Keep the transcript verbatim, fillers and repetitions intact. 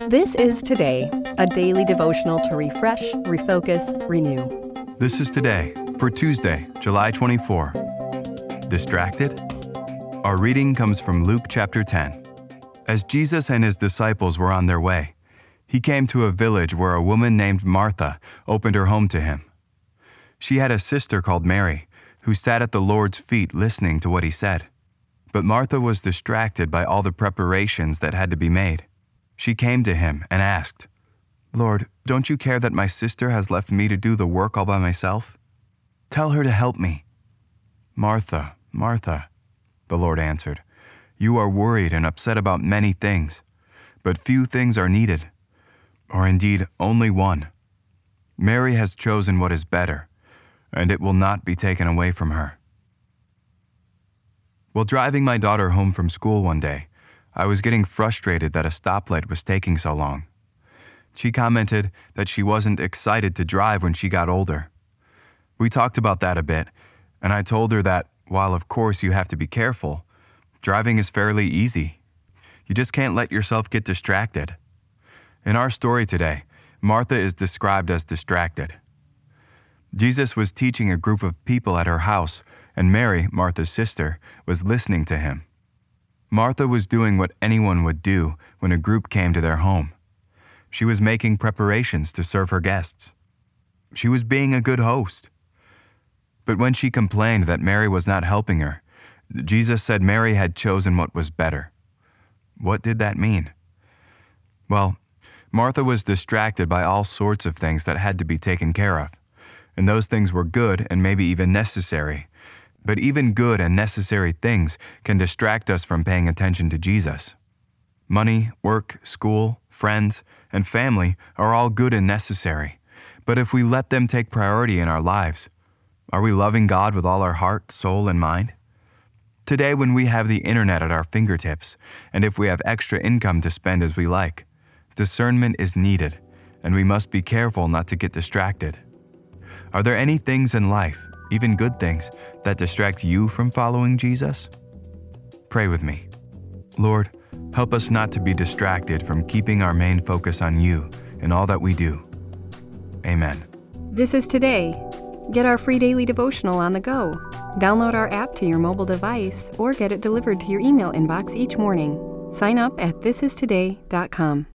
This is Today, a daily devotional to refresh, refocus, renew. This is Today for Tuesday, July twenty-fourth. Distracted? Our reading comes from Luke chapter ten. As Jesus and his disciples were on their way, he came to a village where a woman named Martha opened her home to him. She had a sister called Mary, who sat at the Lord's feet listening to what he said. But Martha was distracted by all the preparations that had to be made. She came to him and asked, "Lord, don't you care that my sister has left me to do the work all by myself? Tell her to help me." "Martha, Martha," the Lord answered, "you are worried and upset about many things, but few things are needed, or indeed only one. Mary has chosen what is better, and it will not be taken away from her." While driving my daughter home from school one day, I was getting frustrated that a stoplight was taking so long. She commented that she wasn't excited to drive when she got older. We talked about that a bit, and I told her that, while of course you have to be careful, driving is fairly easy. You just can't let yourself get distracted. In our story today, Martha is described as distracted. Jesus was teaching a group of people at her house, and Mary, Martha's sister, was listening to him. Martha was doing what anyone would do when a group came to their home. She was making preparations to serve her guests. She was being a good host. But when she complained that Mary was not helping her, Jesus said Mary had chosen what was better. What did that mean? Well, Martha was distracted by all sorts of things that had to be taken care of, and those things were good and maybe even necessary. But even good and necessary things can distract us from paying attention to Jesus. Money, work, school, friends, and family are all good and necessary. But if we let them take priority in our lives, are we loving God with all our heart, soul, and mind? Today, when we have the internet at our fingertips, and if we have extra income to spend as we like, discernment is needed, and we must be careful not to get distracted. Are there any things in life, even good things, that distract you from following Jesus? Pray with me. Lord, help us not to be distracted from keeping our main focus on you in all that we do. Amen. This is Today. Get our free daily devotional on the go. Download our app to your mobile device or get it delivered to your email inbox each morning. Sign up at this is today dot com.